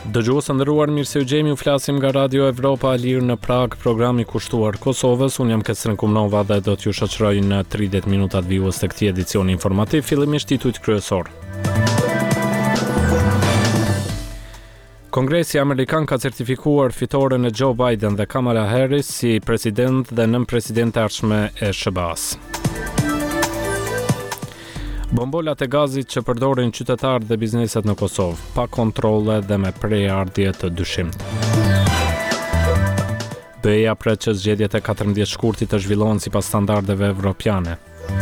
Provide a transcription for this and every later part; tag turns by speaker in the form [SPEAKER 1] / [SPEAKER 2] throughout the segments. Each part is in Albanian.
[SPEAKER 1] Dëgjues nderuar, mirë se u gjemi, u flasim nga Radio Evropa e Lirë në Prag, programi kushtuar Kosovës. Unë jam Kesrin Kumnova dhe do t'ju shoqëroj në 30 minutat vijus të këtij edicioni informativ, fillimisht titujt kryesor. Kongresi Amerikan ka certifikuar fitoren e Joe Biden dhe Kamala Harris si president dhe nën-president e ardhshme e SBA-s. Bombolat e gazit që përdorin qytetarët dhe bizneset në Kosovë, pa kontrolle dhe me prejardhje të dyshimt. BE-ja pret që zgjedhjet e 14 shkurtit të zhvillohen sipas standardeve evropiane.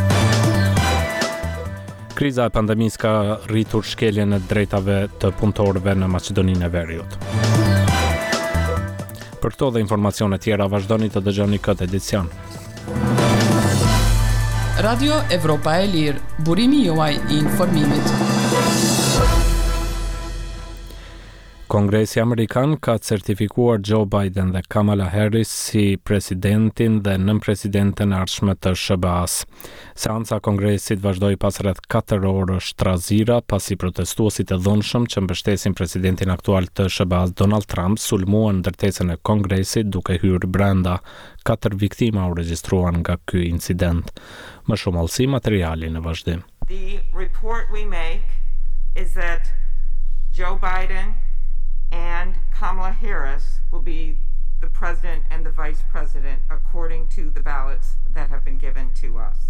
[SPEAKER 1] Kriza e pandemisë ka rritur shkeljen e drejtave të punëtorëve në Maqedoninë e Veriut. Për këto dhe informacione tjera vazhdoni të dëgjoni këtë edicion.
[SPEAKER 2] Radio Evropa e Lirë, burimi juaj I informimit.
[SPEAKER 1] Kongresi Amerikan ka certifikuar Joe Biden dhe Kamala Harris si presidentin dhe nën-presidenten e ardhshme të SBA-s. Seanca e Kongresit vazhdoi pas rreth 4 orësh trazira pasi protestuesit e dhunshëm që mbështesin presidentin aktual të SBA-s Donald Trump sulmuan ndërtesën e Kongresit duke hyrë brenda. 4 viktima u regjistruan nga ky incident. Më shumë allësi materiali në vazhdim.
[SPEAKER 3] The report we make is that Joe Biden and Kamala Harris will be the president and the vice president according to the ballots that have been given to us.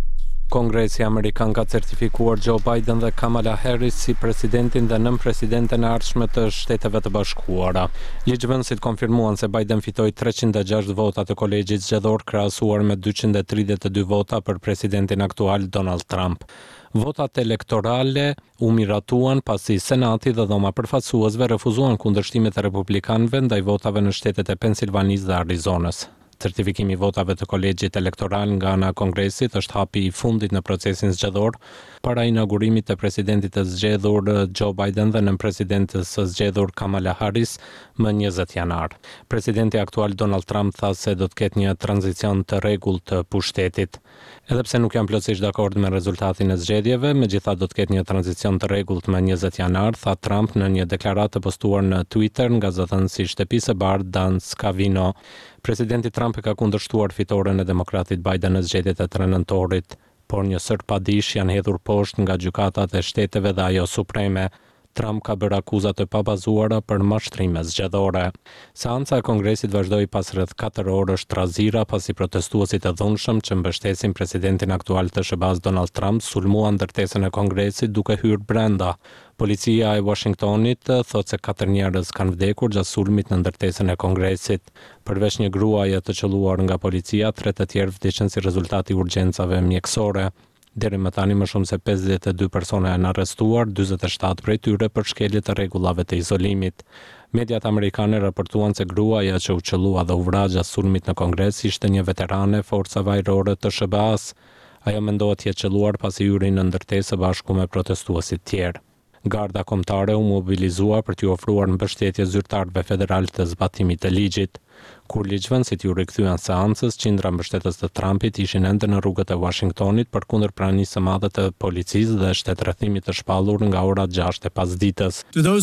[SPEAKER 1] Kongresi Amerikan ka certifikuar Joe Biden dhe Kamala Harris si presidentin dhe nën-presidenten e ardhshme të Shteteve të Bashkuara. Ligjvënësit konfirmuan se Biden fitoi 306 vota të kolegjit zgjedhor krahasuar me 232 vota për presidentin aktual Donald Trump. Votat elektorale u miratuan pasi Senati dhe Dhoma e Përfaqësuesve refuzuan kundërshtimet e republikanëve ndaj votave në shtetet e Pensilvanisë dhe Arizonës. Certifikimi I votave të kolegjit elektoral nga ana e Kongresit është hapi I fundit në procesin zgjedhor para inaugurimit të presidentit të zgjedhur Joe Biden dhe nën-presidentes së zgjedhur Kamala Harris më 20 janar. Presidenti aktual Donald Trump tha se do të ketë një tranzicion të rregullt të pushtetit. Edhe pse nuk janë plotësisht dakord me rezultatin e zgjedhjeve, megjithatë do të ketë një tranzicion të rregullt më 20 janar, tha Trump në një deklaratë të postuar në Twitter nga zëdhënësi I Shtëpisë së Bardhë Dan Scavino. Presidenti Trump e ka kundërshtuar fitoren e demokratit Biden në zgjedhjet e 3 nëntorit, por një sër padish janë hedhur poshtë nga gjykatat e shteteve dhe ajo supreme. Trump ka bërë akuza të pabazuara për mashtrime zgjedhore. Seanca e Kongresit vazhdoi pas rreth 4 orësh trazira pasi protestuesit e dhunshëm që mbështesin presidentin aktual të SBA-s Donald Trump sulmuan ndërtesën e Kongresit duke hyrë brenda. Policia e Washingtonit thotë se 4 njerëz kanë vdekur gjatë sulmit në ndërtesën e Kongresit. Përveç një gruaje të qelluar nga policia, 3 të tjerë vdiqën si rezultat I urgjencave mjekësore. Deri më tani më shumë se 52 persona janë arrestuar, 47 prej tyre për shkelje të rregullave të izolimit. Mediat amerikane raportuan se gruaja që u qellua dhe u vra gjatë sulmit në Kongres ishte një veterane forcave ajrore të SBA-s. Ajo mendohet të jetë qelluar pasi hyri në ndërtesë bashku me protestuesit tjerë. Garda kombëtare u mobilizua për t'i ofruar mbështetje zyrtarëve federal të zbatimit të ligjit. Kur ligjvënësit ju rikthyen seancës, qindra mbështetës të Trumpit ishin ende në rrugët e Washingtonit përkundër pranisë së madhe të policisë dhe shtetërrethimit të shpallur nga ora 6 e pasdites.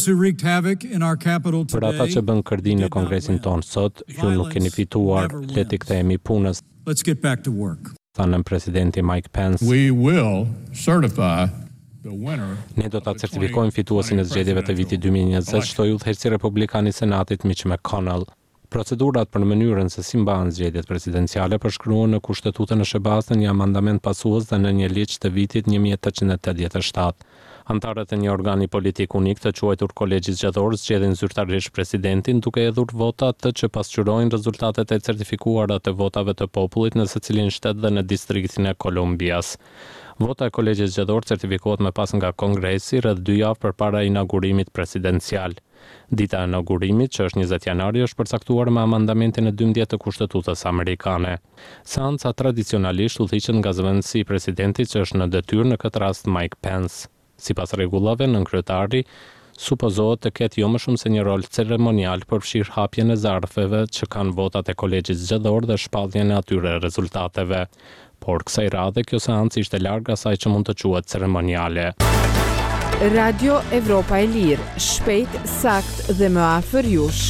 [SPEAKER 1] Për ata që bën kërdi në Kongresin tonë sot, ju nuk keni fituar, le t'i kthehemi punës. Thanën presidenti Mike Pence. Ne do ta certifikojmë fituesin e zgjedhjeve të vitit 2020, shtoi udhëheqësi republikan I Senatit Mitch McConnell. Procedurat për mënyrën se si mbahen zgjedhjet presidenciale përshkruhen në Kushtetutën e SBA-s në një amandament pasues dhe në një ligj të vitit 1887. Antarët e një organi politik unik të quajtur Kolegji Zgjedhor zgjedhin zyrtarisht presidentin duke hedhur votat që pasqyrojnë rezultatet e certifikuara të votave të popullit në secilin shtet dhe në distriktin e Kolumbias. Vota e Kolegjit Zgjedhor certifikohet më pas nga Kongresi rreth 2 javë përpara inaugurimit presidencial. Dita e inaugurimit, që është 20 janari, është përcaktuar me amandamentin e 12 të Kushtetutës amerikane. Seanca tradicionalisht udhëhiqet nga zëvendësi I presidentit që është në detyrë në këtë rast Mike Pence. Sipas rregullave, nënkryetari supozohet të ketë jo më shumë se një rol ceremonial për fshirë hapjen e zarfeve që kanë votat e Kolegjit Zgjedhor dhe shpalljen e atyre rezultateve. Por kësaj radhe kjo seancë ishte larg asaj që mund të quhet ceremoniale.
[SPEAKER 4] Radio Evropa e Lirë, shpejt, sakt dhe më afër jush.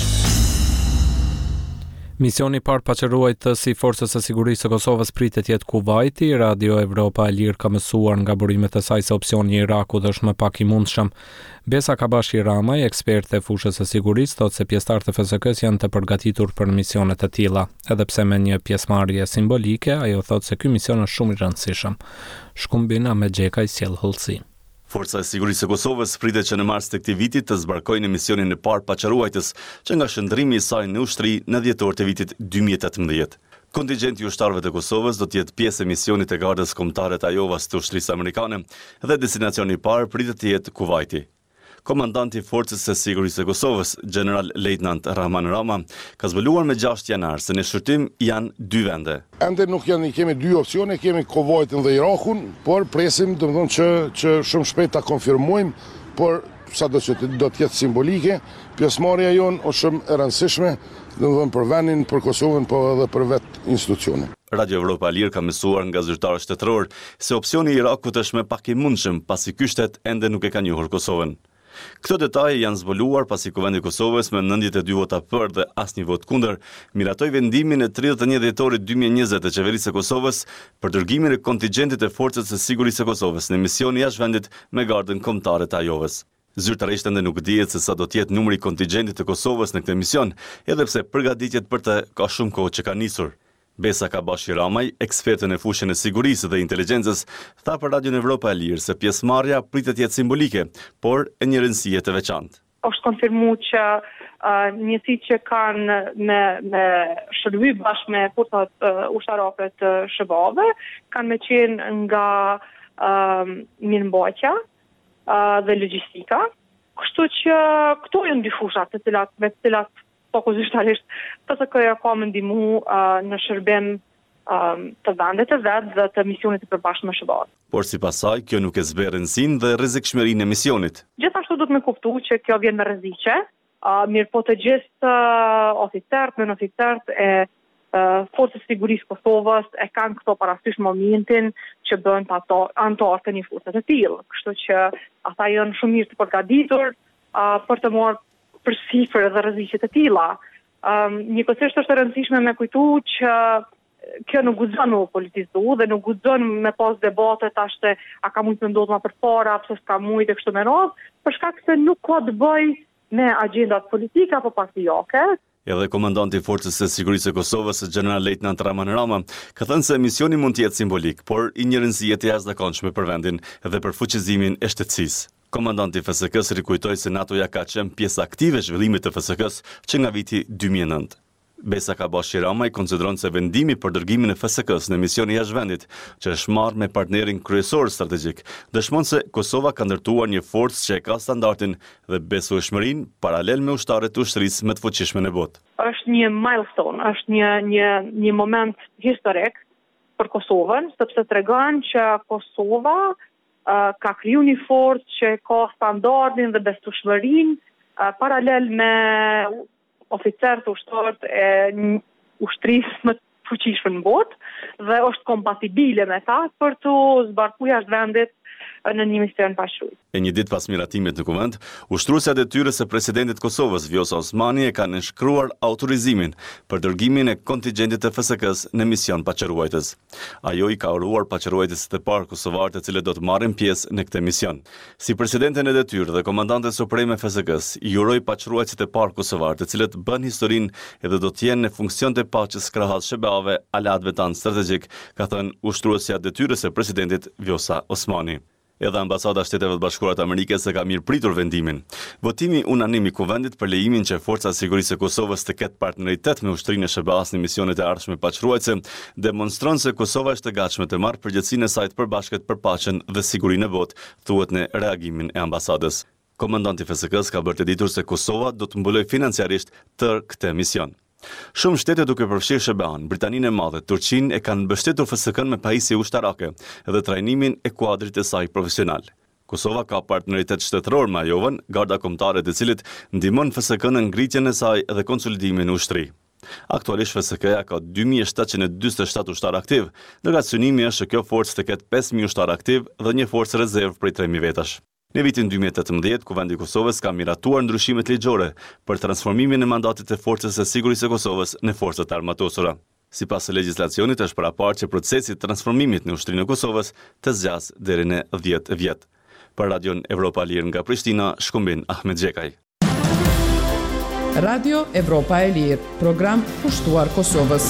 [SPEAKER 1] Misioni i parë paqëruajtës i Forcës së Sigurisë së Kosovës pritet jetë Kuvaiti. Radio Evropa e Lirë ka mësuar nga burimet e saj se opsioni i Irakut është më pak i mundshëm. Besa Kabashi Ramaj, ekspert e fushës së sigurisë, thotë se pjesëtarët e FSK-s janë të përgatitur për misione të tilla. Edhe pse me një pjesëmarrje simbolike, ajo thotë se ky mision është shumë i rëndësishëm. Shkumbina me Xheka i sjell hollësi.
[SPEAKER 5] Forca e Sigurisë së Kosovës pritet që në mars të këtij viti të zbarkojnë misionin e parë paqëruajtës, që nga shndrrimi i saj në ushtri në dhjetor të vitit 2018. Kontingjenti i ushtarëve të Kosovës do të jetë pjesë e misionit të Gardës Kombëtare të Ajovas të ushtrisë amerikane dhe destinacioni i parë pritet të jetë Kuvaiti. Komandanti i Forcës së Sigurisë së Kosovës, General Lejtnant Rahman Rama, ka zbuluar me 6 janar se në shqyrtim janë 2 vende.
[SPEAKER 6] Ende nuk kemi 2 opsione, kemi Kuvajtin dhe Irakun, por presim domethënë që shumë shpejt ta konfirmojmë, por sado që do të jetë simbolike, pjesëmarrja jonë është shumë e rëndësishme, domethënë për vendin, për Kosovën, po edhe për vetë institucionin.
[SPEAKER 5] Radio Evropa e Lirë ka mësuar nga zyrtarë shtetëror se opsioni i Irakut është më pak i mundshëm, pasi ky shtet ende nuk e ka njohur Kosovën. Këto detaje janë zbuluar pasi Kuvendi i Kosovës me 92 vota për dhe asnjë vot kundër miratoi vendimin e 31 dhjetorit 2020 të qeverisë së Kosovës për dërgimin e kontingjentit e Forcës së Sigurisë së Kosovës në mision jashtë vendit me Gardën Kombëtare të Ajovës. Zyrtarisht ende nuk dihet se sa do të jetë numri i kontingjentit të Kosovës në këtë mision, edhe pse përgatitjet për të ka shumë kohë që ka nisur. Besa Kabashi Ramaj, ekspertën e fushën e sigurisë dhe inteligjencës, tha për Radio Evropa e Lirë se pjesëmarrja pritet jetë simbolike, por e një rëndësie të veçantë.
[SPEAKER 7] Është konfirmuar që njësitë që kanë me shërby bashkë me forcat ushtarake të SHBA-ve kanë me qenë nga mirëmbajtja dhe logjistika. Kështu që këto janë dy fusha me të cilat zyrtarisht FSK-ja ka më ndihmu në shërbim të vendet e vet dhe të misionit të përbashkët me SHBA.
[SPEAKER 5] Por sipas saj, kjo nuk e zbe rëndësinë dhe rrezikshmërinë e misionit.
[SPEAKER 7] Gjithashtu duhet me kuptu që kjo vjen me rreziqe, mirë po të gjithë oficerët e Forcës Sigurisë Kosovës e kanë këto parasysh momentin që bën antar të një force të tillë. Kështu që ata janë shumë mirë të përgatitur për të marrë për sifër dhe rreziqe të tilla. Njëkohësisht është e rëndësishme me kujtu që kjo nuk guxon me politizu dhe nuk guxon me pas debate tash se a ka mund të ndodhë më përpara, pse s'ka mujt e kështu me radhë, për shkak se nuk ka të bëjë me agjendat politike apo partijake.
[SPEAKER 5] Edhe komandanti i Forcës së Sigurisë së Kosovës, General Lejtnant Rahman Rama, ka thënë se misioni mund të jetë simbolik, por i një rëndësie të jashtëzakonshme për vendin dhe për fuqizimin e shtetësisë. Komandanti i FSK-s rikujtoi se NATO-ja ka qenë pjesë aktive e zhvillimit të FSK-s që nga viti 2009. Besa Kabashi Ramaj konsideron se vendimi për dërgimin e FSK-s në mision jashtë vendit, që është marrë me partnerin kryesor strategjik, dëshmon se Kosova ka ndërtuar një forcë që e ka standardin dhe besueshmërinë paralel me ushtarët të ushtrisë më të fuqishme në botë.
[SPEAKER 7] Është një milestone, është një moment historik për Kosovën, sepse tregon që Kosova ka kriju një forcë që ka standardin dhe besueshmërinë paralel me oficerët ushtarët e ushtrisë më të fuqishme në botë dhe është kompatibile me ta për të zbarkuar jashtë vendit në një mision paqërues.
[SPEAKER 5] E një ditë pas miratimit në Kuvend, ushtruesja e detyrës së presidentit Kosovës, Vjosa Osmani, e ka nënshkruar autorizimin për dërgimin e kontingjentit të FSK-s në mision paqëruajtës. Ajo i ka uruar paqëruajtësit e parë kosovar të cilët do të marrin pjesë në këtë mision. Si presidenten e detyrë dhe komandante supreme e FSK-s, i uroi paqëruajtësit e parë kosovar të cilët bën historinë edhe do të jenë në funksion të paqes krahas SHBA-ve aleatëve tanë strategjik, ka thënë ushtruesja e detyrës së presidentit Vjosa Osmani. Edhe ambasada Shteteve të Bashkuara të Amerikës e ka mirëpritur vendimin. Votimi unanim i Kuvendit për lejimin që Forca e Sigurisë së Kosovës të ketë partneritet me ushtrinë e SHBA-s në misionet e ardhshme paqëruese demonstron se Kosova është e gatshme të marrë përgjegjësinë e saj të përbashkët për paqen dhe sigurinë e botë, thuhet në reagimin e ambasadës. Komandanti i FSK-s ka bërë të ditur se Kosova do të mbulojë financiarisht tërë këtë mision. Shumë shtete duke përfshirë SHBA-n, Britaninë e Madhe, Turqinë e kanë mbështetur FSK-n me pajisje ushtarake dhe trajnimin e kuadrit të saj profesional. Kosova ka partneritet shtetëror me Ajovën, garda kombëtare të cilit ndihmon FSK-n në ngritjen e saj dhe konsolidimin e ushtrisë. Aktualisht FSK-ja ka 2747 ushtar aktiv, ndërsa synimi është që kjo forcë të ketë 5000 ushtar aktiv dhe një forcë rezervë prej 3000 vetash. Në vitin 2018, Kuvendi i Kosovës ka miratuar ndryshimet ligjore për transformimin e mandatit të Forcës së Sigurisë së Kosovës në forcat armatosura. Sipas legjislacionit është paraparë që procesi i transformimit në Ushtrinë e Kosovës të zgjasë deri në 10 vjet. Për Radion Evropa e Lirë nga Prishtina, Shkumbin Ahmet Xhekaj.
[SPEAKER 2] Radio Evropa e Lirë, program pushtuar Kosovës.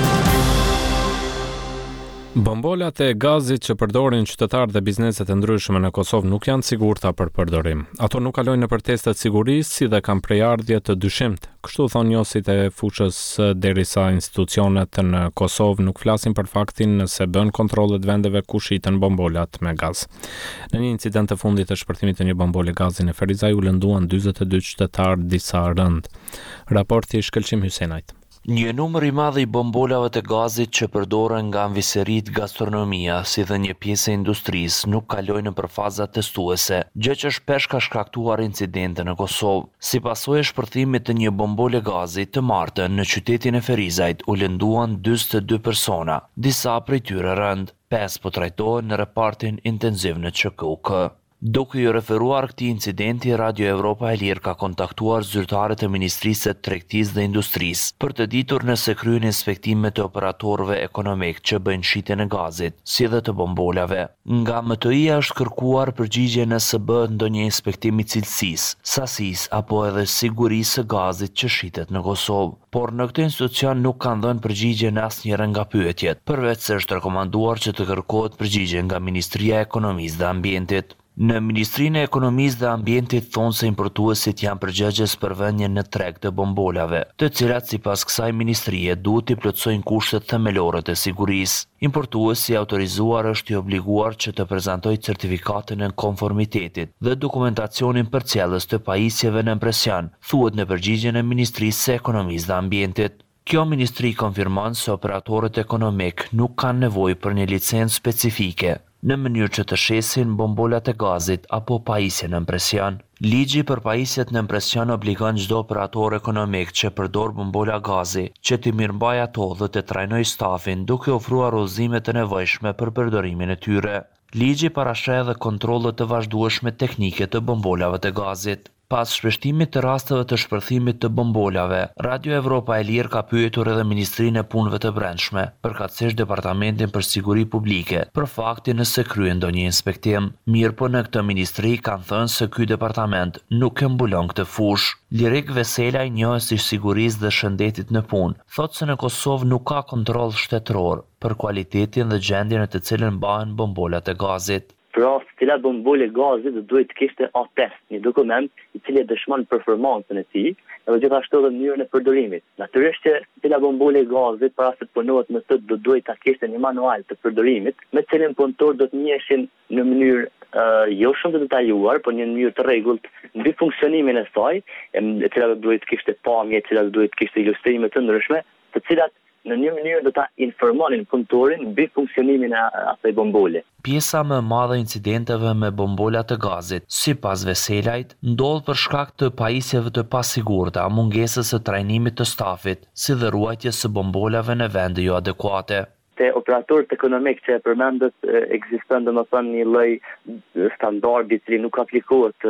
[SPEAKER 1] Bombolat e gazit që përdorin qytetarët dhe bizneset e ndryshme në Kosovë nuk janë sigurta për përdorim. Ato nuk kalojnë nëpër testet sigurisë si dhe kanë prejardhje të dyshimt. Kështu thon njohësit e fushës derisa institucionet në Kosovë nuk flasin për faktin se bën kontrollet vendeve ku shiten bombolat me gaz. Në një incident të fundit të shpërthimit të një bombole gazi në Ferizaj u lënduan 42 qytetarë disa rënd. Raporti Shkëlqim Hysenajt.
[SPEAKER 8] Një numër i madh i bombolave të gazit që përdoren nga anviserit gastronomia si dhe një pjesë e industrisë nuk kalojnë nëpër faza testuese, gjë që shpesh ka shkaktuar incidente në Kosovë. Si pasojë e shpërthimit të një bombole gazi të martën në qytetin e Ferizajt u lënduan 42 persona, disa prej tyre rënd, 5 po trajtohen në repartin intenziv në QKUK. Duke ju referuar këtij incidenti, Radio Evropa e Lirë ka kontaktuar zyrtarët e Ministrisë së Tregtisë dhe Industrisë për të ditur nëse kryen inspektime të operatorëve ekonomik që bëjnë shitjen e gazit, si dhe të bombolave. Nga MTI-ja është kërkuar përgjigje nëse bëhet ndonjë inspektim i cilësisë, sasisë apo edhe sigurisë së gazit që shitet në Kosovë. Por në këtë institucion nuk kanë dhënë përgjigje në asnjëra nga pyetjet, përveç se është rekomanduar që të kërkohet përgjigje nga Ministria e Ekonomisë dhe Ambientit. Në Ministrinë e Ekonomisë dhe Ambientit thonë se importuesit janë përgjegjës për vënien në treg të bombolave, të cilat sipas kësaj ministrie duhet të plotësojnë kushtet themelore të sigurisë. Importuesi i autorizuar është i obliguar që të prezantojë certifikatën e konformitetit dhe dokumentacionin përcjellës të pajisjeve në impresion, thuhet në përgjigjen e Ministrisë së Ekonomisë dhe Ambientit. Kjo ministri konfirmon se operatorët ekonomik nuk kanë nevojë për një licencë specifike në mënyrë që të shesin bombolat e gazit apo pajisje në impresion. Ligji për pajisjet në impresion obligon çdo operator ekonomik që përdor bombola gazi që të mirëmbajë ato dhe të trajnojë stafin duke ofruar udhëzime të nevojshme për përdorimin e tyre. Ligji parasheh edhe kontrolle të vazhdueshme teknike të bombolave të gazit. Pas shpeshtimit të rasteve të shpërthimit të bombolave, Radio Evropa e Lirë ka pyetur edhe Ministrinë e Punëve të Brendshme, përkatësisht Departamentin për Siguri Publike, për faktin nëse kryen ndonjë inspektim. Mirë po në këtë ministri kanë thënë se ky departament nuk e mbulon këtë fushë. Lirik Veselaj, njohës i sigurisë dhe shëndetit në punë, thotë se në Kosovë nuk ka kontroll shtetëror për cilëtetin dhe gjendjen në të cilën mbahen bombolat e gazit.
[SPEAKER 9] Pra, cilat bombole gazit duhet të kishte atest, një dokument i cili dëshmon performancën e tij, dhe gjithashtu edhe mënyrën e përdorimit. Natyrisht që cilat bombole gazit para se të punohet me të duhet ta kishte një manual të përdorimit, me cilin punëtor do të njiheshin në mënyrë jo shumë të detajuar, por në një mënyrë të rregullt mbi funksionimin e saj, e cila duhet të kishte pamje, e cila duhet të kishte ilustrime të ndryshme, të cilat në një mënyrë do ta informonin punëtorin mbi funksionimin e asaj bombole.
[SPEAKER 8] Pjesa më e madhe e incidenteve me bombola të gazit, sipas Veselajt, ndodh për shkak të pajisjeve të pasigurta, mungesës së trajnimit të stafit, si dhe ruajtjes së bombolave në vende jo adekuate.
[SPEAKER 9] Te operatorët ekonomik që e përmendët ekziston domethënë një lloj standardi i cili nuk aplikohet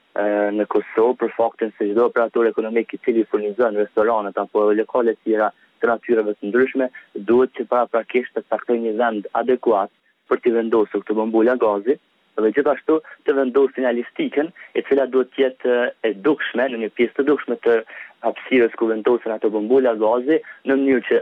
[SPEAKER 9] në Kosovë për faktin se çdo operator ekonomik i cili furnizon restoranet apo lokale të tjera të natyrave të ndryshme duhet që paraprakisht të caktojë një vend adekuat për të vendosur këtë bombola gazi dhe gjithashtu të vendosë sinjalistikën e cila duhet të jetë e dukshme në një pjesë të dukshme të hapësirës ku vendosen ato bombola gazi në mënyrë që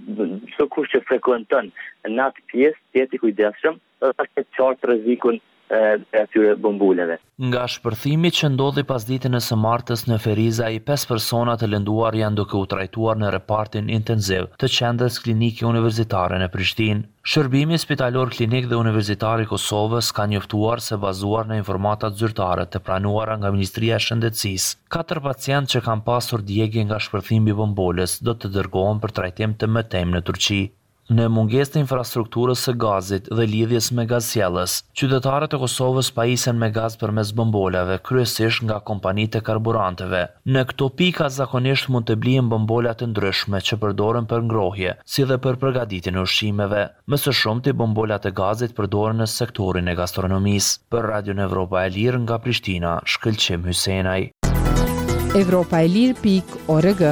[SPEAKER 9] çdo kush që frekuenton në atë pjesë të jetë i kujdesshëm dhe ta ketë qartë rrezikun e atyre bomboleve.
[SPEAKER 8] Nga shpërthimi që ndodhi pas ditën e së martës në Ferizaj, 5 persona të lënduar janë duke u trajtuar në repartin intenziv të qendrës klinike universitare në Prishtinë. Shërbimi spitalor klinik dhe universitar i Kosovës ka njoftuar se bazuar në informatat zyrtare të pranuara nga Ministria e Shëndetësisë, 4 pacientë që kanë pasur djegje nga shpërthimi i bombolës do të dërgohen për trajtim të mëtejmë në Turqi. Në mungesë të infrastrukturës së gazit dhe lidhjes me gazsjellës, qytetarët e Kosovës pajisen me gaz përmes bombolave, kryesisht nga kompanitë e karburanteve. Në këto pika zakonisht mund të blihen bombola të ndryshme që përdoren për ngrohje, si dhe për përgatitjen e ushqimeve. Më së shumti bombolat e gazit përdoren në sektorin e gastronomisë. Për Radion Evropa e Lirë nga Prishtina, Shkëlqim Hysenaj.
[SPEAKER 4] Evropaelir.org.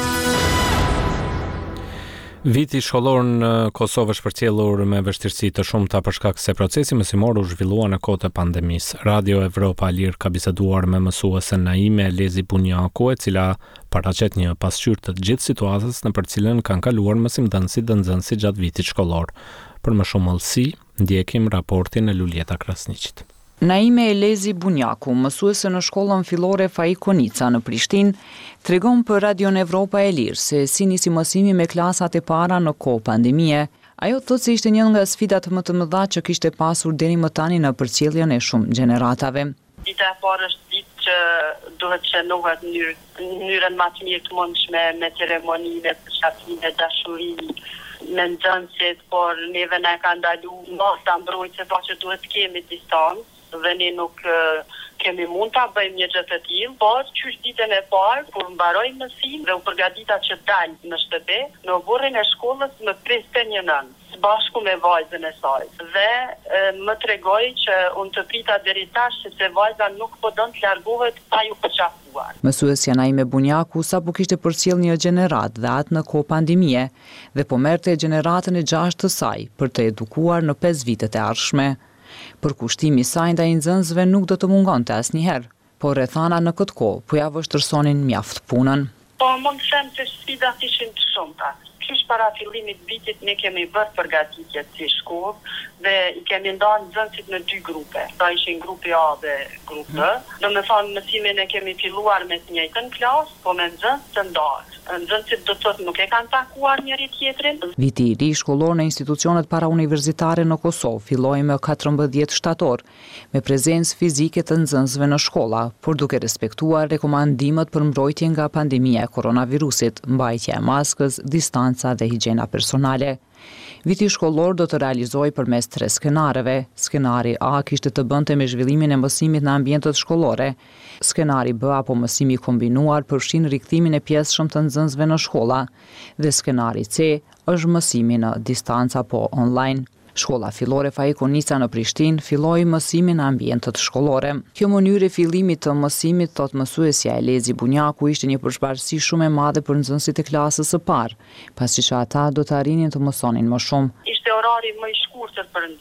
[SPEAKER 1] Viti shkollor në Kosovë është përcjellur me vështirësi të shumta për shkak se procesi mësimor u zhvillua në kohë të pandemisë. Radio Evropa e Lirë ka biseduar me mësuesen Naime Lezi Bunjaku, e cila paraqet një pasqyrë të gjithë situatës në për cilën kanë kaluar mësimdhënësit dhe nxënësit gjatë vitit shkollor. Për më shumë hollësi, ndjekim raportin e Luljeta Krasniqit.
[SPEAKER 10] Naime Elezi Bunjaku, mësuese në shkollën fillore Fai Konica në Prishtinë, tregon për Radion Evropa e Lirë se si nisi mësimi me klasat e para në kohë pandemie. Ajo thotë se ishte një nga sfidat më të mëdha që kishte pasur deri më tani në përcjelljen e shumë gjeneratave.
[SPEAKER 11] Dita e parë është ditë që duhet qënohet në mënyrën më të mirë të mundshme me ceremonive, përshtatime, dashuri, me nxënësit, por neve na ka ndalu mos ta mbrojtje sa që duhet të kemi distancë. Dhe ne nuk kemi mund ta bëjmë një gjë të tillë, por qysh ditën e parë kur mbaroi mësim dhe u përgatita që dal në shtëpi, në burrin e shkollës më priste një nën, së bashku me vajzën e saj. Dhe më tregoi që unë të prita deri tash sepse vajza nuk po don të largohet pa ju përqafuar.
[SPEAKER 10] Mësuesja Naime Bunjaku sapo kishte përcjell një gjenerat dhe atë në kohë pandemie dhe po merrte gjeneratën e 6 të saj për të edukuar në 5 vitet e ardhshme. Përkushtimi i saj ndaj nxënësve nuk do të mungonte asnjëherë, por rrethana në këtë kohë po ja vështirësonin mjaft punën.
[SPEAKER 11] Po mund të them se sfidat ishin të shumta. Qysh para fillimit vitit ne kemi bërë përgatitje si shkollë dhe i kemi ndarë nxënësit në 2 grupe. Ata ishin grupi A dhe grupi B. Domethënë mësimin e kemi filluar me të njëjtën klasë, po me nxënës të ndarë. Nxënësit do të thotë nuk e kanë takuar njëri tjetrin.
[SPEAKER 10] Viti i ri shkollor në institucionet parauniversitare në Kosovë filloi më 14 shtator, me prezencë fizike të nxënësve në shkolla, por duke respektuar rekomandimet për mbrojtje nga pandemia e koronavirusit, mbajtja e maskës, distanca dhe higjiena personale. Viti shkollor do të realizojë përmes 3 skenareve. Skenari A kishte të bënte me zhvillimin e mësimit në ambientet shkollore. Skenari B apo mësimi kombinuar përfshin rikthimin e pjesëshëm të nxënësve në shkolla dhe skenari C është mësimi në distancë apo online. Shkolla fillore Fai Konica në Prishtinë filloi mësimin në ambientet shkollore. Kjo mënyrë e fillimit të mësimit, thot mësuesja Elezi Bunjaku, ishte një përshparësi shumë e madhe për nxënësit e klasës së parë, pasi që ata do të arrinin të mësonin më shumë.
[SPEAKER 11] Ishte orari më i shkurtër për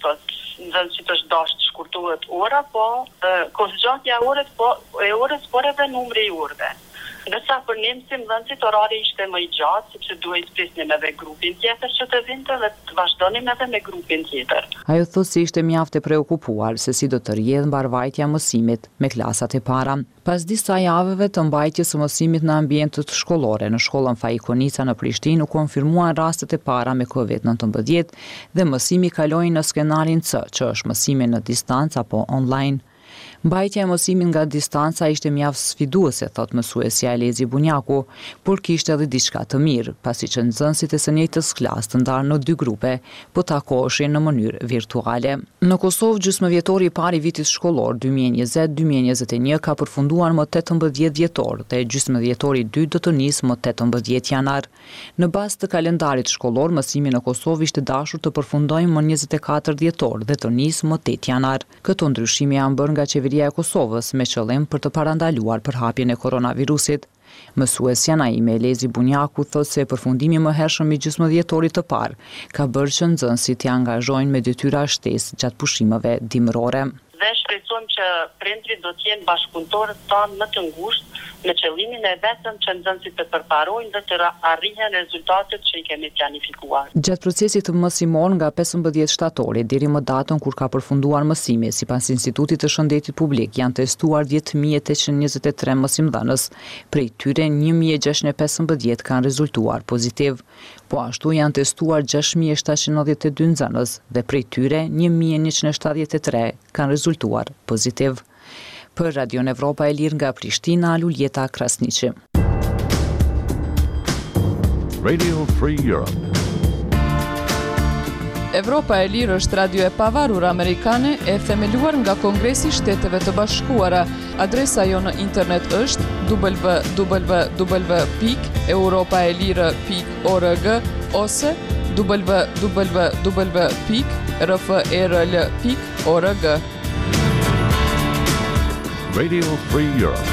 [SPEAKER 11] nxënësit është dashur të shkurtohet ora, po kohëzgjatja e orës, por edhe numri i orëve. Ndërsa për ne mësimdhënësit orari ishte më i gjatë, sepse duhet të prisnim edhe grupin tjetër që të vinte dhe të vazhdonim edhe me grupin tjetër.
[SPEAKER 10] Ajo thotë se ishte mjaft e preokupuar se si do të rrjedhë mbarvajtja e mësimit me klasat e para. Pas disa javëve të mbajtjes së mësimit në ambientet shkollore në shkollën Fai Konica në Prishtinë u konfirmuan rastet e para me COVID-19 dhe mësimi kaloi në skenarin C, që është mësimi në distancë apo online. Mbajtja e mësimit nga distanca ishte mjaft sfiduese, thot mësuesja Elezi Bunjaku, por kishte edhe diçka të mirë, pasi që nxënësit e së njëjtës klasë të ndarë në 2 grupe, po takoheshin në mënyrë virtuale. Në Kosovë, gjysmëvjetori i parë i vitit shkollor 2020-2021 ka përfunduar më 18 vjetor dhe gjysmëvjetori i dytë do të nisë më 18 janar. Në bazë të kalendarit shkollor, mësimi në Kosovë ishte dashur të përfundojë më 24 dhjetor dhe të nisë më 8 janar. Këto ndryshime janë bërë nga qeveria e Kosovës me qëllim për të parandaluar përhapjen e koronavirusit. Mësuesja Naime Elezi Bunjaku thotë se përfundimi më hershëm i gjysmëvjetorit të parë ka bërë që nxënësit t'i angazhojnë me detyra shtesë gjatë pushimeve dimërore.
[SPEAKER 11] Dhe shpresojmë që prindrit do të jenë bashkëpunëtorët tanë më të ngushtë me qëllimin e vetëm që nxënësit të përparojnë dhe të arrihen rezultatet që i kemi planifikuar.
[SPEAKER 10] Gjatë procesit mësimor nga 15 shtatori deri më datën kur ka përfunduar mësimi, sipas Institutit të Shëndetit Publik, janë testuar 10.823 mësimdhënës, prej tyre 1.615 kanë rezultuar pozitiv. Po ashtu janë testuar 6.792 nxënës dhe prej tyre 1.173 kanë rezultuar pozitiv. Për Radion Evropa e Lirë nga Prishtina, Luljeta Krasniqi.
[SPEAKER 12] Radio Free Europe.
[SPEAKER 2] Evropa e Lirë është radio e pavarur amerikane e themeluar nga Kongresi i Shteteve të Bashkuara. Adresa jo në internet është www.europaelire.org ose www.rfrl.org.
[SPEAKER 12] Radio Free Europe.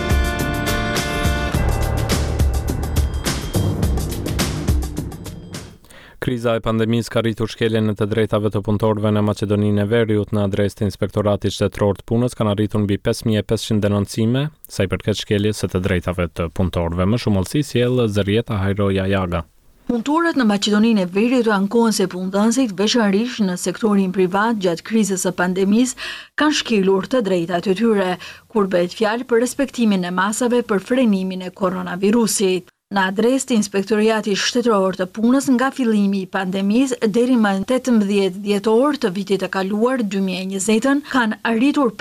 [SPEAKER 1] Kriza e pandemisë ka rritur shkeljen e të drejtave të punëtorëve në Maqedoninë e Veriut. Në adresë të Inspektoratit Shtetëror të Punës kanë arritur mbi 5500 denoncime sa i përket shkeljes së të drejtave të punëtorëve. Më shumë olsi sjell Zërieta Hajroja Jaga.
[SPEAKER 13] Punëtorët në Maqedoninë e Veriut ankohen se punëdhënësit, veçanërisht në sektorin privat gjatë krizës së pandemisë, kanë shkelur të drejtat e tyre, kur bëhet fjalë për respektimin e masave për frenimin e koronavirusit. Në adresë të Inspektoriatit Shtetëror të Punës nga fillimi i pandemisë deri më 18 dhjetor të vitit të kaluar 2020 kanë arritur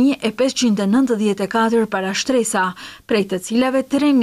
[SPEAKER 13] 5594 parashtresa, prej të cilave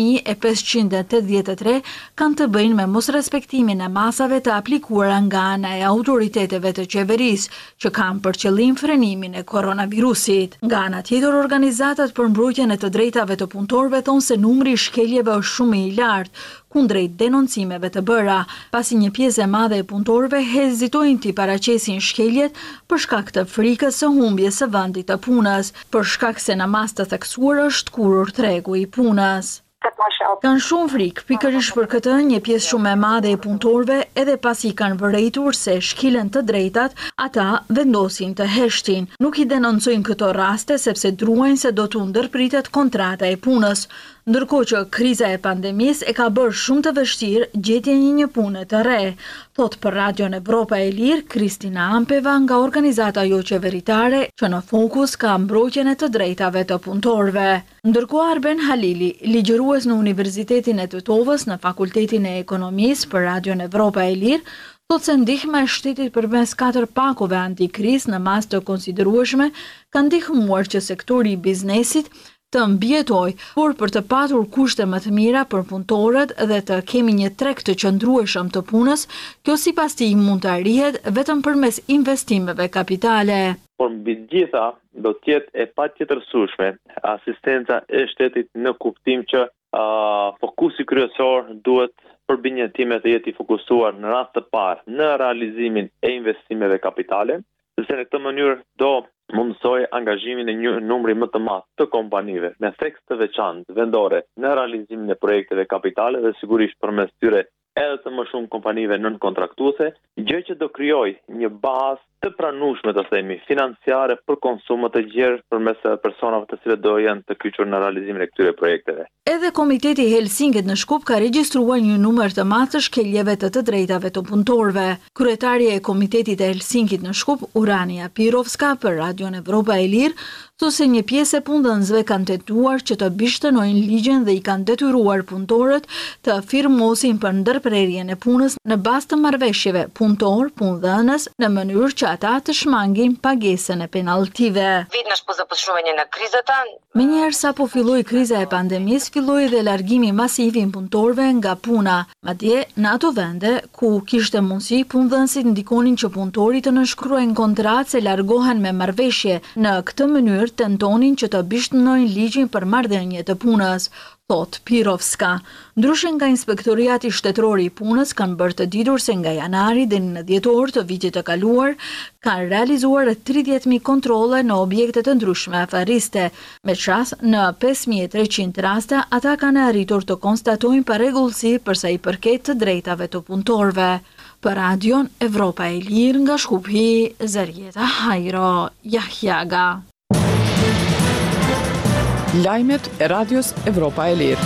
[SPEAKER 13] 3583 kanë të bëjnë me mosrespektimin e masave të aplikuara nga ana e autoriteteve të qeverisë, që kanë për qëllim frenimin e koronavirusit. Nga ana tjetër, organizatat për mbrojtjen e të drejtave të punëtorëve thonë se numri i shkeljeve është shumë i lartë kundrejt denoncimeve të bëra, pasi një pjesë e madhe e punëtorëve hezitojnë t'i paraqesin shkeljet për shkak të frikës së humbjes së vendit të punës, për shkak se në mas të theksuar është kurur tregu i punës. Kanë shumë frikë, pikërisht për këtë një pjesë shumë e madhe e punëtorëve, edhe pasi kanë vërejtur se shkilen të drejtat, ata vendosin të heshtin. Nuk i denoncojnë këto raste sepse druajnë se do t'u ndërpritet kontrata e punës, ndërkohë që kriza e pandemisë e ka bërë shumë të vështirë gjetjen e një pune të re, thot për Radion Evropa e Lirë Kristina Ampeva nga organizata jo qeveritare që në fokus ka mbrojtjen e të drejtave të punëtorëve. Ndërkohë Arben Halili, ligjërues në Universitetin e Tetovës në Fakultetin e Ekonomisë për Radion Evropa e Lirë, thot se ndihma e shtetit përmes 4 pakove antikrizë në mas të konsiderueshme ka ndihmuar që sektori i biznesit të mbjetoj, por për të patur kushte më të mira për punëtorët dhe të kemi një treg të qëndrueshëm të punës, kjo sipas tij mund të arrihet vetëm përmes investimeve kapitale.
[SPEAKER 14] Por mbi gjitha do të jetë e patjetërsueshme asistenca e shtetit në kuptim që fokusi kryesor duhet për binjetimet të jetë i fokusuar në rast të parë në realizimin e investimeve kapitale, se në këtë mënyrë do mundësoj angazhimin e një numri më të madh të kompanive me theks të veçantë vendore në realizimin e projekteve kapitale dhe sigurisht përmes tyre edhe të më shumë kompanive nën-kontraktuese, gjë që do krijojë një bazë të pranueshme, të themi, financiare për konsumë të gjerë përmes personave të cilët do jenë të kyçur në realizimin e këtyre projekteve.
[SPEAKER 13] Edhe Komiteti i Helsinkit në Shkup ka regjistruar një numër të madh të shkeljeve të drejtave të punëtorëve. Kryetaria e Komitetit e Helsinkit në Shkup, Urania Pirovska, për Radion Evropa e Lirë, thotë se një pjesë e punëdhënësve kanë tentuar që të bishtënojnë ligjin dhe i kanë detyruar punëtorët të firmosin për ndërprerjen e punës në bazë të marrëveshjeve punëtor-punëdhënës në mënyrë që ata të shmangin pagesën e penaltive. Menjëherë sapo filloi kriza e pandemisë, filloi dhe largimi masiv i punëtorëve nga puna. Madje në ato vende ku kishte mundësi, punëdhënësit ndikonin që punëtorit të nënshkruajnë kontratë se largohen me marrëveshje. Në këtë mënyrë tentonin që të bishtënojnë ligjin për marrëdhënie të punës, thot Pirovska. Ndryshe nga Inspektoriati Shtetëror i Punës kanë bërë të ditur se nga janari deri në dhjetor të vitit të kaluar kanë realizuar 30.000 kontrolle në objekte të ndryshme afariste. Me qas në 5300 raste ata kanë arritur të konstatojnë parregullsi përsa i përket të drejtave të punëtorëve. Për Radion Evropa e Lirë nga Shkupi, Zërieta Hajro Jahjaga.
[SPEAKER 2] Lajmet e Radios Evropa e Lirë.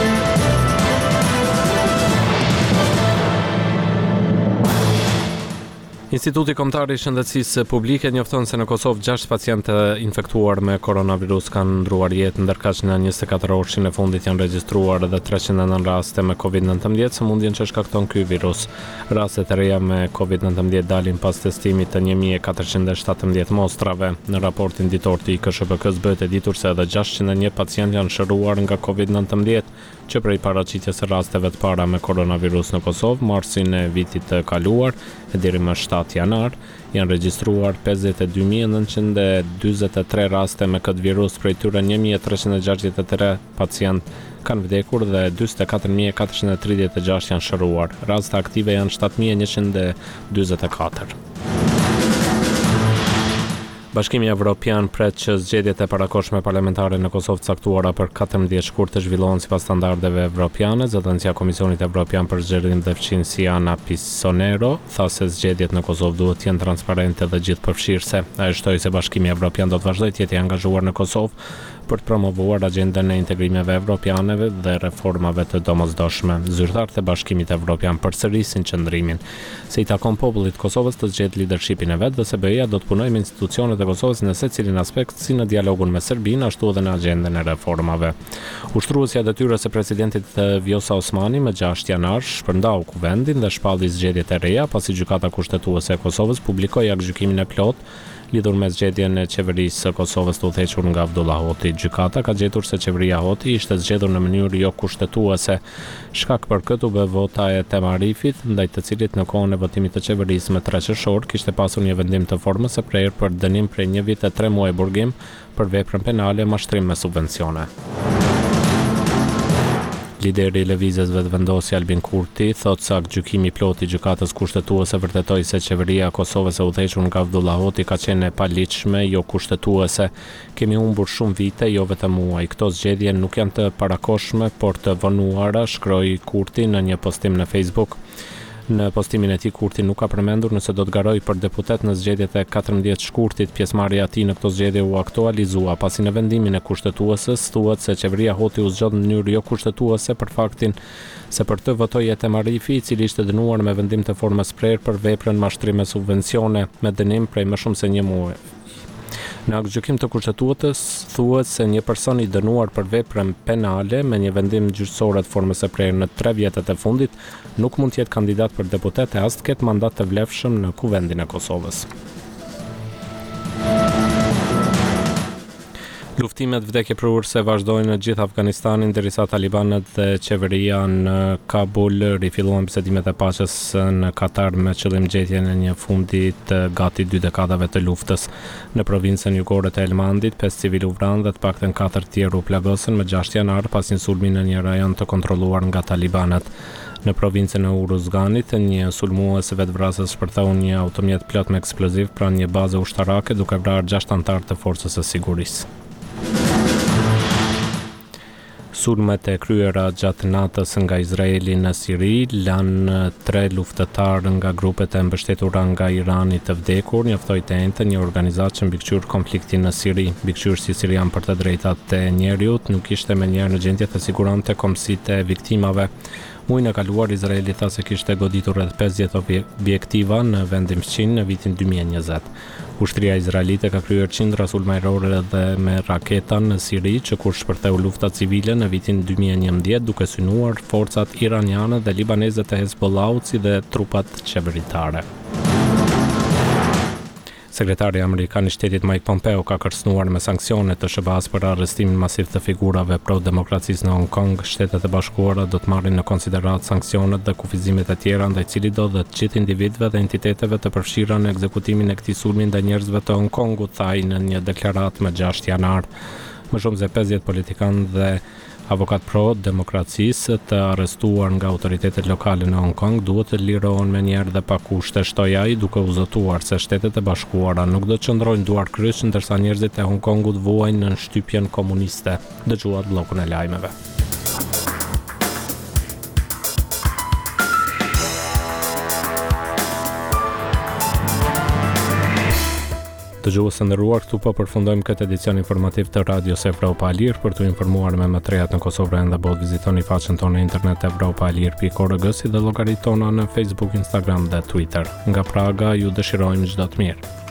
[SPEAKER 1] Instituti Kombëtar i Shëndetësisë Publike njofton se në Kosovë 6 pacientë infektuar me koronavirus kanë ndruar jetë, ndërkaq në 24 orëshin e fundit janë regjistruar edhe 309 raste me COVID-19, sëmundjen që shkakton ky virus. Rastet e reja me COVID-19 dalin pas testimit të 1417 mostrave. Në raportin ditor të IKSHBK-s bëhet e ditur se edhe 601 pacient janë shëruar nga COVID-19, që prej paraqitjes së rasteve të para me koronavirus në Kosovë, marsin e vitit të kaluar, e deri më 7 7 janar janë regjistruar 52.943 raste me këtë virus, prej tyre 1.363 pacient kanë vdekur dhe 24.436 janë shëruar. Raste aktive janë 7.144. Bashkimi Evropian pret që zgjedhjet e parakohshme parlamentare në Kosovë caktuara për 14 shkurt të zhvillohen sipas standardeve evropiane. Zëdhënësia e Komisionit Evropian për Zgjedhjen dhe Fqinjësi Ana Pisonero tha se zgjedhjet në Kosovë duhet të jenë transparente dhe gjithëpërfshirëse. Ai shtoi se Bashkimi Evropian do të vazhdojë të jetë i angazhuar në Kosovë për të promovuar agjendën e integrimeve evropiane dhe reformave të domosdoshme. Zyrtarët e Bashkimit Evropian përsërisin qëndrimin se i takon popullit të Kosovës të zgjedhë lidershipin e vet dhe se BE-ja do të punojë me institucionet e Kosovës në secilin aspekt, si në dialogun me Serbinë, ashtu edhe në agjendën e reformave. Ushtruesja e detyrës së presidentit Vjosa Osmani më 6 janar shpërndau kuvendin dhe shpalli zgjedhjet e reja pasi gjykata kushtetuese e Kosovës publikoi aktgjykimin e plot lidhur me zgjedhjen e qeverisë së Kosovës të udhëhequr nga Abdullah Hoti. Gjykata ka gjetur se qeveria Hoti ishte zgjedhur në mënyrë jo kushtetuese. Shkak për këtë u bë vota e Temarifit, ndaj të cilit në kohën e votimit të qeverisë më 3 qershor kishte pasur një vendim të formës së prerë për dënim prej 1 vit e 3 muaj burgim për veprën penale mashtrim me subvencione. Lideri i lëvizjes vetëvendosje Albin Kurti thotë se aktgjykimi plot i gjykatës kushtetuese vërtetoi se qeveria e Kosovës e udhëhequr nga Abdullah Hoti ka qenë e paligjshme, jo kushtetuese. Kemi humbur shumë vite, jo vetëm muaj. Këto zgjedhje nuk janë të parakohshme, por të vonuara, shkroi Kurti në një postim në Facebook. Në postimin e tij Kurti nuk ka përmendur nëse do të garojë për deputet në zgjedhjet e 14 shkurtit. Pjesëmarrja e tij në këto zgjedhje u aktualizua pasi në vendimin e kushtetuesës thuhet se qeveria Hoti u zgjodh në mënyrë jo kushtetuese për faktin se për të votoi Temarifi, i cili ishte dënuar me vendim të formës prerë për veprën mashtrim me subvencione me dënim prej më shumë se 1 muaj. Në aktgjykim të kushtetuesës thuhet se një person i dënuar për veprën penale me një vendim gjyqësor të formës së prerë në 3 vjetët e fundit nuk mund të jetë kandidat për deputet e as të ketë mandat të vlefshëm në Kuvendin e Kosovës. Luftimet vdekjeprurëse vazhdojnë në gjithë Afganistanin derisa talibanët dhe qeveria në Kabul rifilluan bisedimet e paqes në Katar me qëllim gjetjen e një fundi të gati 2 dekadave të luftës. Në provincën jugore të Helmandit, 5 civil u vranë dhe të paktën 4 tjerë u plagosën më 6 janar pas një sulmi në një rajon të kontrolluar nga talibanët. Në provincën e Uruzganit, një sulmues vetvrasës shpërthau një automjet plot me eksploziv pranë një baze ushtarake duke vrarë 6 anëtar të forcës së sigurisë. Sulmet e kryera gjatë natës nga Izraeli në Siri lanë 3 luftëtarë nga grupet e mbështetura nga Irani të vdekur, njoftoi TNT një organizatë që mbikëqyr konfliktin në Siri. Mbikëqyrësi sirian për të drejtat e njeriut nuk ishte menjëherë në gjendje të sigurante komësitë e viktimave. Muajin e kaluar Izraeli tha se kishte goditur rreth 50 objektiva në vendin fqin në vitin 2020. Ushtria izraelite ka kryer qindra sulme ajrore dhe me raketa në Siri që kur shpërtheu lufta civile në vitin 2011 duke synuar forcat iraniane dhe libaneze të Hezbollahut si dhe trupat qeveritare. Sekretari Amerikan i Shtetit Mike Pompeo ka kërcënuar me sanksione të SBA-s për arrestimin masiv të figurave pro-demokracisë në Hong Kong. Shtetet e Bashkuara do të marrin në konsiderat sanksionet dhe kufizimet e tjera ndaj cilit do dhe të gjithë individëve dhe entiteteve të përfshira në ekzekutimin e këtij sulmi ndaj njerëzve të Hong Kongut, tha ai në një deklaratë më 6 janar. Më shumë se 50 politikanë dhe avokat pro-demokracisë të arrestuar nga autoritetet lokale në Hong Kong duhet të lirohen menjëherë dhe pa kushte, shtoi ai duke u zotuar se Shtetet e Bashkuara nuk do të qëndrojnë duar kryq ndërsa njerëzit e Hong Kongut vuajnë në shtypjen komuniste. Dëgjuat bllokun e lajmeve. Dëgjues të nderuar, këtu po përfundojmë këtë edicion informativ të Radios Evropa e Lirë. Për të informuar me më të rejat në Kosovë dhe botë, vizitoni faqen tonë në internet evropaelir.org si dhe llogaritë tona në Facebook, Instagram dhe Twitter. Nga Praga ju dëshirojmë çdo të mirë.